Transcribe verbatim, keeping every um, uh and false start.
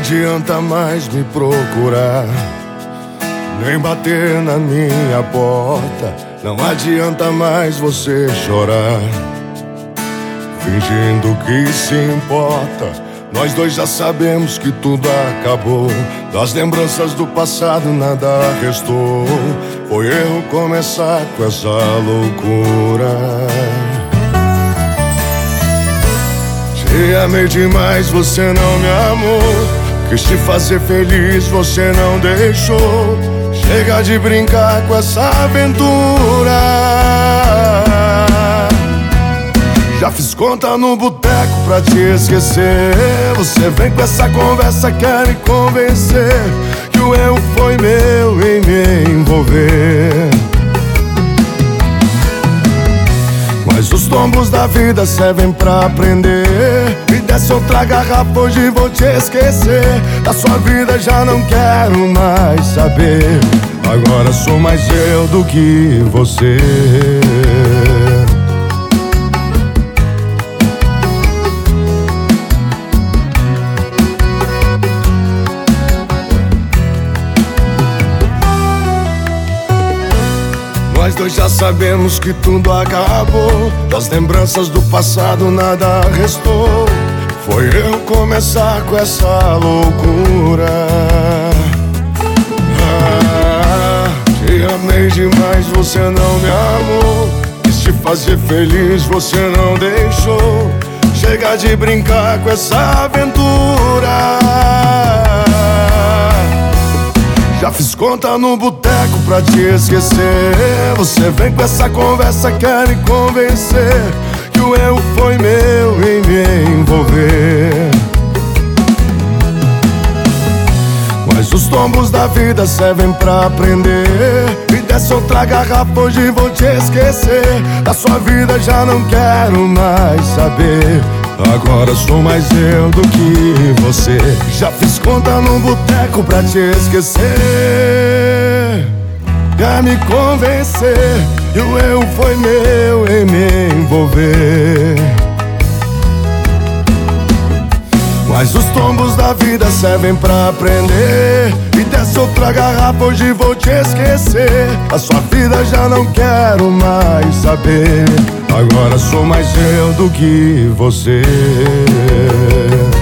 adianta mais me procurar, nem bater na minha porta. Não adianta mais você chorar, fingindo que se importa. Nós dois já sabemos que tudo acabou. Das lembranças do passado nada restou. Foi erro começar com essa loucura. Te amei demais, você não me amou. Quis te fazer feliz, você não deixou. Chega de brincar com essa aventura. Já fiz conta no boteco pra te esquecer. Você vem com essa conversa, quer me convencer que o erro foi meu em me envolver. Mas os tombos da vida servem pra aprender. Me desce outra garrafa, hoje vou te esquecer. Da sua vida já não quero mais saber. Agora sou mais eu do que você. Nós dois já sabemos que tudo acabou. Das lembranças do passado nada restou. Foi eu começar com essa loucura. Ah, te amei demais, você não me amou. Quis te fazer feliz, você não deixou. Chega de brincar com essa aventura. Já fiz conta no boteco pra te esquecer. Você vem com essa conversa, quer me convencer que o erro foi meu em me envolver. Mas os tombos da vida servem pra aprender. Me desce outra garrafa, hoje vou te esquecer. Da sua vida já não quero mais saber. Agora sou mais eu do que você. Já fiz conta no boteco pra te esquecer. Quer me convencer que o erro foi meu em me envolver. Mas os tombos da vida servem pra aprender. Me desce outra garrafa, hoje vou te esquecer. A sua vida já não quero mais saber. Agora sou mais eu do que você.